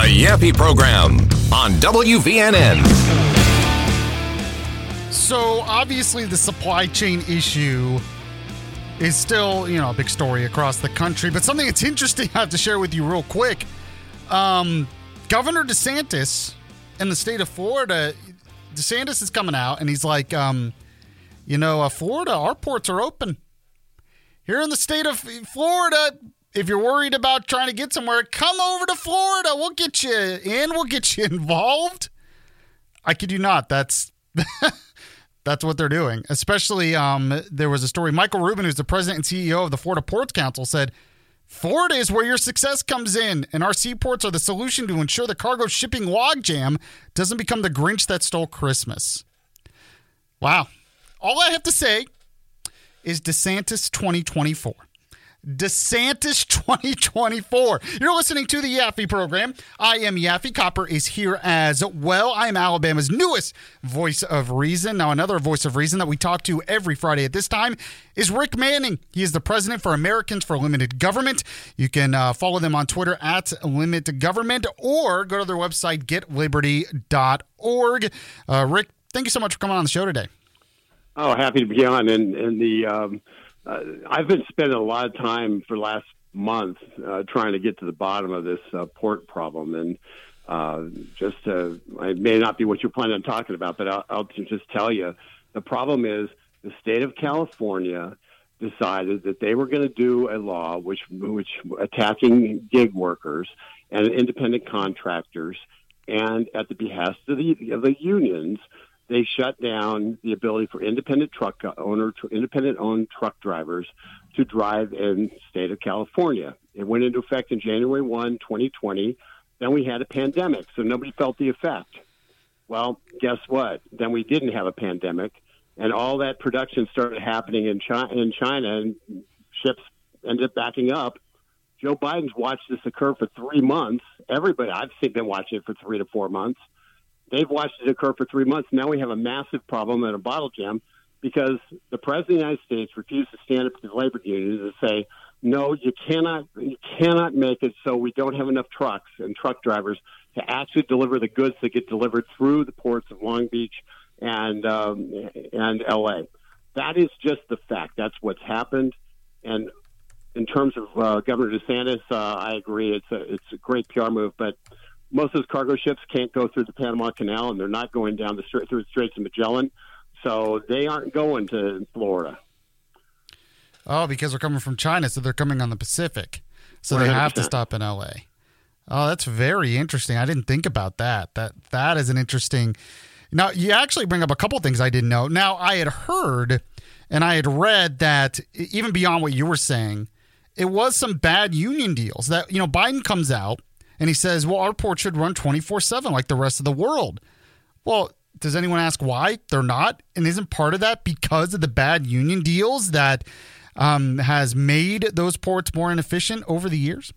Yaffe Program on WVNN. So obviously the supply chain issue is still, a big story across the country. But something that's interesting I have to share with you real quick. Governor DeSantis in the state of Florida, DeSantis is coming out and he's like, Florida, our ports are open. Here in the state of Florida, if you're worried about trying to get somewhere, come over to Florida. We'll get you in. We'll get you involved. I kid you not. That's what they're doing. Especially, there was a story. Michael Rubin, who's the president and CEO of the Florida Ports Council, said, Florida is where your success comes in, and our seaports are the solution to ensure the cargo shipping logjam doesn't become the Grinch that stole Christmas. Wow. All I have to say is DeSantis 2024. DeSantis 2024. You're listening to the Yaffe Program. I am Yaffe. Copper is here as well. I am Alabama's newest voice of reason. Now, another voice of reason that we talk to every Friday at this time is Rick Manning. He is the president for Americans for Limited Government. You can follow them on Twitter at Limit Government or go to their website, getliberty.org. Rick, thank you so much for coming on the show today. Oh, happy to be on. And I've been spending a lot of time for the last month trying to get to the bottom of this port problem. And it may not be what you're planning on talking about, but I'll just tell you, the problem is the state of California decided that they were going to do a law which attacking gig workers and independent contractors, and at the behest of the unions, they shut down the ability for independent owned truck drivers to drive in the state of California. It went into effect in January 1, 2020. Then we had a pandemic, so nobody felt the effect. Well, guess what? Then we didn't have a pandemic, and all that production started happening in China, and ships ended up backing up. Joe Biden's watched this occur for 3 months. Everybody, I've been watching it for 3 to 4 months. They've watched it occur for 3 months. Now we have a massive problem and a bottle jam because the president of the United States refused to stand up to the labor unions and say, no, you cannot make it so we don't have enough trucks and truck drivers to actually deliver the goods that get delivered through the ports of Long Beach and L.A. That is just the fact. That's what's happened. And in terms of Governor DeSantis, I agree. It's a great PR move, but most of those cargo ships can't go through the Panama Canal, and they're not going down through the Straits of Magellan, so they aren't going to Florida. Oh, because they're coming from China, so they're coming on the Pacific, so 100%. They have to stop in L.A. Oh, that's very interesting. I didn't think about that. That is an interesting. Now, you actually bring up a couple things I didn't know. Now, I had heard and I had read that even beyond what you were saying, it was some bad union deals that Biden comes out. And he says, well, our port should run 24/7 like the rest of the world. Well, does anyone ask why they're not? And isn't part of that because of the bad union deals that has made those ports more inefficient over the years?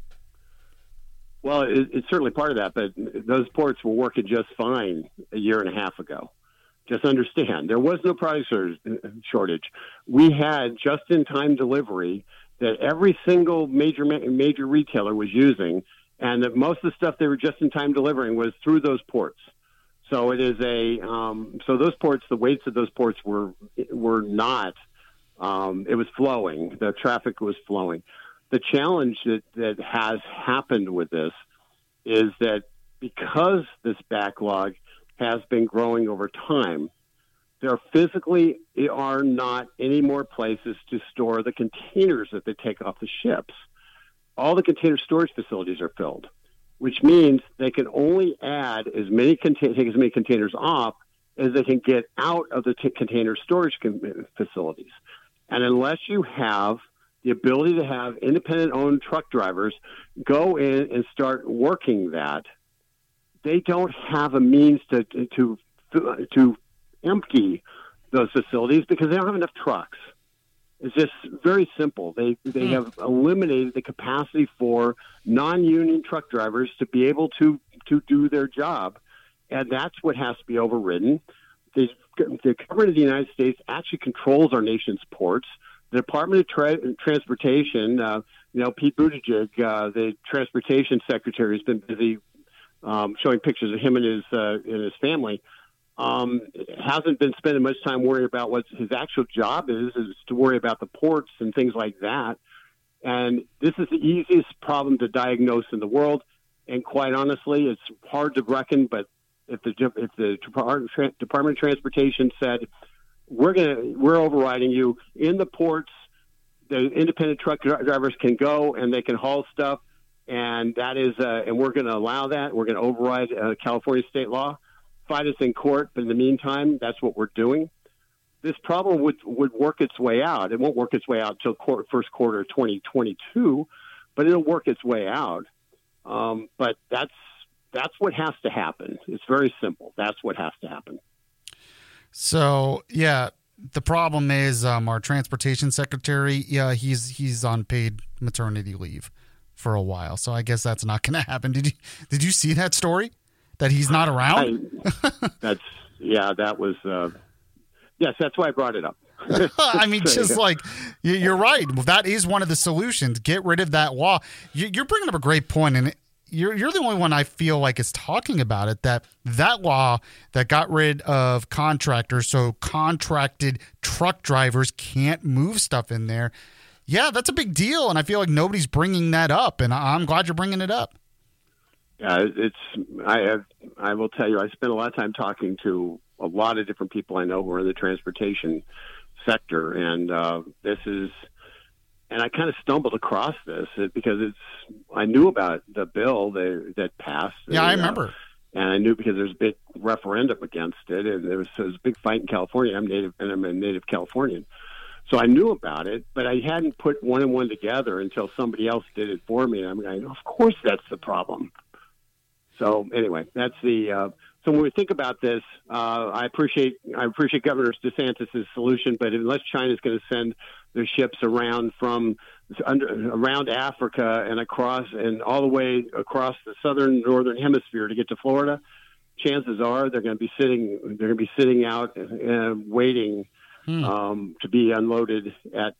Well, it's certainly part of that, but those ports were working just fine a year and a half ago. Just understand, there was no product shortage. We had just-in-time delivery that every single major retailer was using, and that most of the stuff they were just-in-time delivering was through those ports. So it is so those ports, the weights of those ports were not. It was flowing. The traffic was flowing. The challenge that has happened with this is that because this backlog has been growing over time, there physically are not any more places to store the containers that they take off the ships. All the container storage facilities are filled, which means they can only add take as many containers off as they can get out of the container storage facilities. And unless you have the ability to have independent-owned truck drivers go in and start working that, they don't have a means to empty those facilities because they don't have enough trucks. It's just very simple. They have eliminated the capacity for non-union truck drivers to be able to do their job, and that's what has to be overridden. The government of the United States actually controls our nation's ports. The Department of Transportation, Pete Buttigieg, the transportation secretary, has been busy showing pictures of him and his family. Hasn't been spending much time worrying about what his actual job is to worry about the ports and things like that. And this is the easiest problem to diagnose in the world. And quite honestly, it's hard to reckon. But if the Department of Transportation said we're overriding you in the ports, the independent truck drivers can go and they can haul stuff, and that is and we're going to allow that. We're going to override California state law. Fight us in court, but in the meantime, that's what we're doing. This problem would work its way out. It won't work its way out until first quarter of 2022, but it'll work its way out. But that's what has to happen. It's very simple. That's what has to happen. So, yeah, the problem is our transportation secretary, he's on paid maternity leave for a while. So I guess that's not going to happen. Did you see that story? That he's not around? That was yes, that's why I brought it up. I mean, just like, you're right. That is one of the solutions. Get rid of that law. You're bringing up a great point, and you're the only one I feel like is talking about it, that law that got rid of contractors, so contracted truck drivers can't move stuff in there. Yeah, that's a big deal, and I feel like nobody's bringing that up, and I'm glad you're bringing it up. Yeah, I will tell you, I spent a lot of time talking to a lot of different people I know who are in the transportation sector, and and I kind of stumbled across this because I knew about the bill that passed. Yeah, I remember. And I knew because there's a big referendum against it, and there was a big fight in California. I'm a native Californian. So I knew about it, but I hadn't put one and one together until somebody else did it for me. And I'm like, of course that's the problem. So anyway, that's the. So when we think about this, I appreciate Governor DeSantis' solution, but unless China's going to send their ships around around Africa and across and all the way across the northern hemisphere to get to Florida, chances are they're going to be sitting out waiting to be unloaded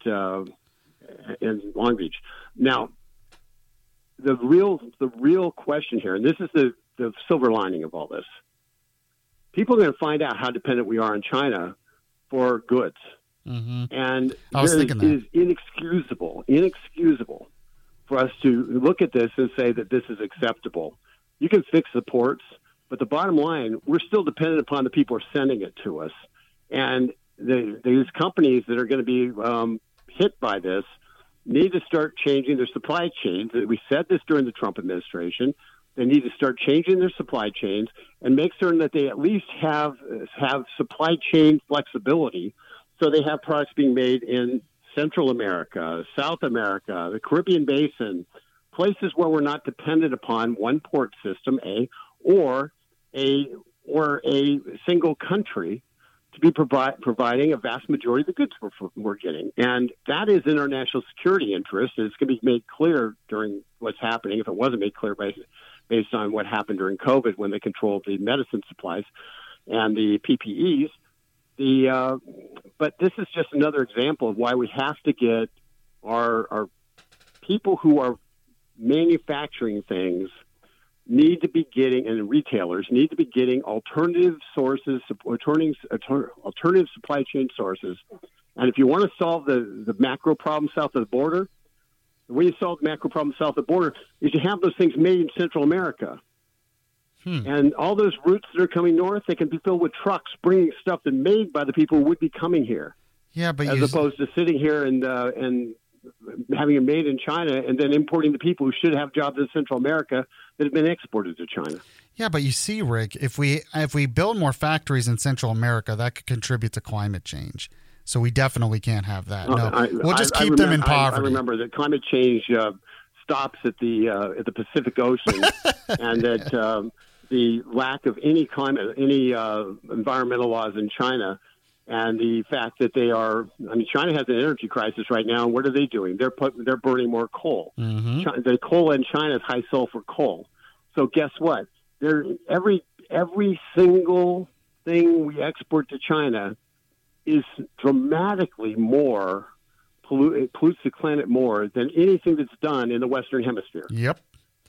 in Long Beach. Now, the real question here, and this is the silver lining of all this. People are going to find out how dependent we are on China for goods. Mm-hmm. And it is inexcusable for us to look at this and say that this is acceptable. You can fix the ports, but the bottom line, we're still dependent upon the people who are sending it to us. And these companies that are going to be hit by this need to start changing their supply chains. We said this during the Trump administration. They need to start changing their supply chains and make certain that they at least have supply chain flexibility, so they have products being made in Central America, South America, the Caribbean Basin, places where we're not dependent upon one port system, or a single country to be providing a vast majority of the goods we're getting. And that is in our national security interest. It's going to be made clear during what's happening, if it wasn't made clear based on what happened during COVID when they controlled the medicine supplies and the PPEs. But this is just another example of why we have to get our people who are manufacturing things need to be getting, and retailers need to be getting alternative sources, alternative supply chain sources. And if you want to solve the macro problem south of the border, the way you solve the macro problem south of the border is you have those things made in Central America. And all those routes that are coming north, they can be filled with trucks bringing stuff that's made by the people who would be coming here. Yeah, but as opposed to sitting here and having it made in China and then importing the people who should have jobs in Central America that have been exported to China. Yeah, but you see, Rick, if we build more factories in Central America, that could contribute to climate change. So we definitely can't have that. No, we'll just keep them in poverty. I remember that climate change stops at the Pacific Ocean, and that the lack of any environmental laws in China, and the fact that China has an energy crisis right now. And what are they doing? They're burning more coal. Mm-hmm. The coal in China is high sulfur coal. So guess what? Every single thing we export to China is dramatically more pollutes the planet more than anything that's done in the Western Hemisphere. Yep.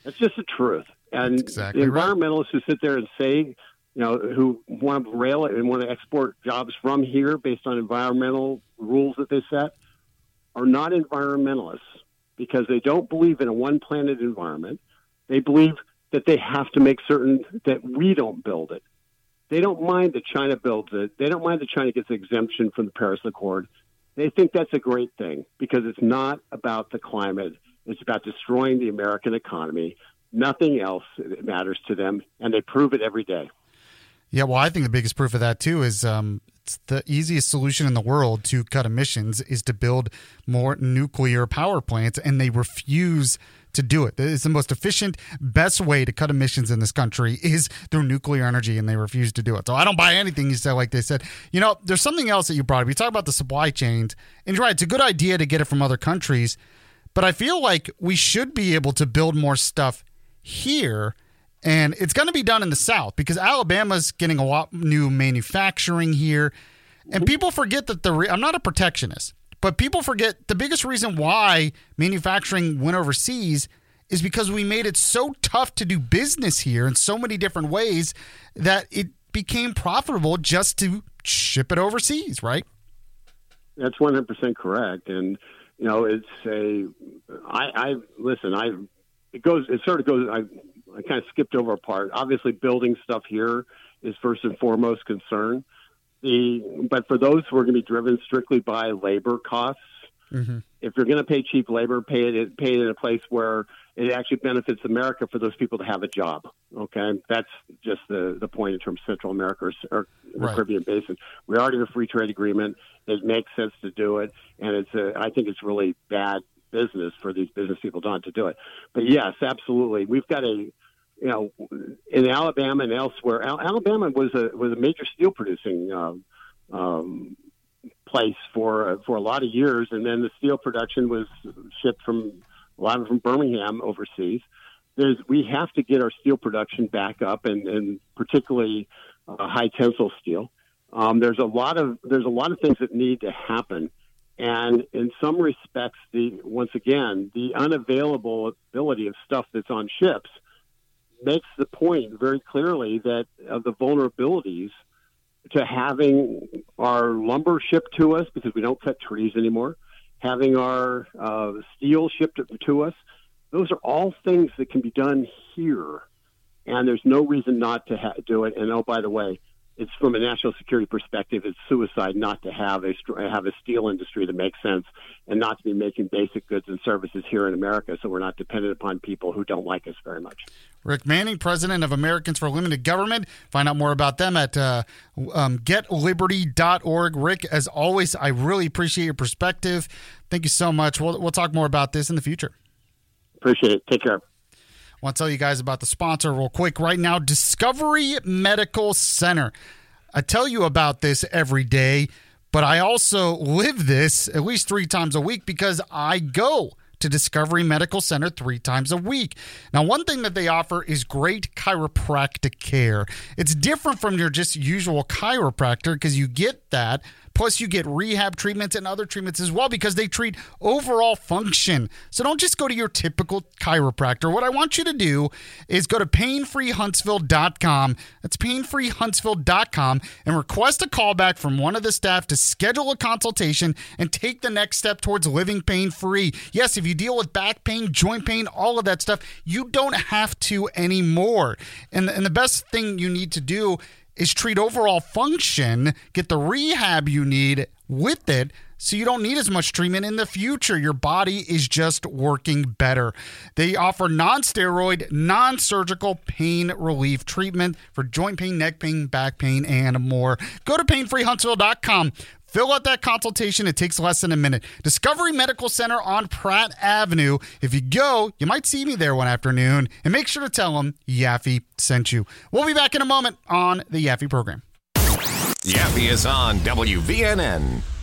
That's just the truth. And exactly the environmentalists who sit there and say, who want to rail it and want to export jobs from here based on environmental rules that they set, are not environmentalists because they don't believe in a one-planet environment. They believe that they have to make certain that we don't build it. They don't mind that China builds it. They don't mind that China gets exemption from the Paris Accord. They think that's a great thing because it's not about the climate. It's about destroying the American economy. Nothing else matters to them, and they prove it every day. Yeah, well, I think the biggest proof of that, too, is it's the easiest solution in the world to cut emissions is to build more nuclear power plants, and they refuse to do it. It's the most efficient, best way to cut emissions in this country is through nuclear energy, and they refuse to do it. So I don't buy anything you said, like they said. There's something else that you brought up. You talk about the supply chains, and you're right, it's a good idea to get it from other countries, but I feel like we should be able to build more stuff here, and it's going to be done in the South because Alabama's getting a lot new manufacturing here, and people forget that I'm not a protectionist, but people forget the biggest reason why manufacturing went overseas is because we made it so tough to do business here in so many different ways that it became profitable just to ship it overseas, right? That's 100% correct. And, it's I kind of skipped over a part. Obviously, building stuff here is first and foremost concern. But for those who are going to be driven strictly by labor costs, if you're going to pay cheap labor, pay it in a place where it actually benefits America for those people to have a job. Okay, that's just the point in terms of Central America or the Caribbean Basin. We already have a free trade agreement. It makes sense to do it, and I think it's really bad business for these business people not to do it. But yes, absolutely, we've got in Alabama and elsewhere. Alabama was a major steel producing place for a lot of years, and then the steel production was shipped from Birmingham overseas. We have to get our steel production back up, and particularly high tensile steel. There's a lot of things that need to happen, and in some respects, the unavailability of stuff that's on ships makes the point very clearly that of the vulnerabilities to having our lumber shipped to us because we don't cut trees anymore, having our steel shipped to us. Those are all things that can be done here, and there's no reason not to do it. And oh, by the way, it's from a national security perspective, it's suicide not to have a steel industry that makes sense and not to be making basic goods and services here in America so we're not dependent upon people who don't like us very much. Rick Manning, president of Americans for Limited Government. Find out more about them at getliberty.org. Rick, as always, I really appreciate your perspective. Thank you so much. We'll talk more about this in the future. Appreciate it. Take care. I want to tell you guys about the sponsor real quick right now, Discovery Medical Center. I tell you about this every day, but I also live this at least 3 times a week because I go to Discovery Medical Center 3 times a week. Now, one thing that they offer is great chiropractic care. It's different from your just usual chiropractor because you get that. Plus, you get rehab treatments and other treatments as well because they treat overall function. So don't just go to your typical chiropractor. What I want you to do is go to painfreehuntsville.com. That's painfreehuntsville.com and request a callback from one of the staff to schedule a consultation and take the next step towards living pain-free. Yes, if you deal with back pain, joint pain, all of that stuff, you don't have to anymore. And the best thing you need to do is treat overall function, get the rehab you need with it so you don't need as much treatment in the future. Your body is just working better. They offer non-steroid, non-surgical pain relief treatment for joint pain, neck pain, back pain, and more. Go to painfreehuntsville.com. Fill out that consultation. It takes less than a minute. Discovery Medical Center on Pratt Avenue. If you go, you might see me there one afternoon. And make sure to tell them Yaffe sent you. We'll be back in a moment on the Yaffe program. Yaffe is on WVNN.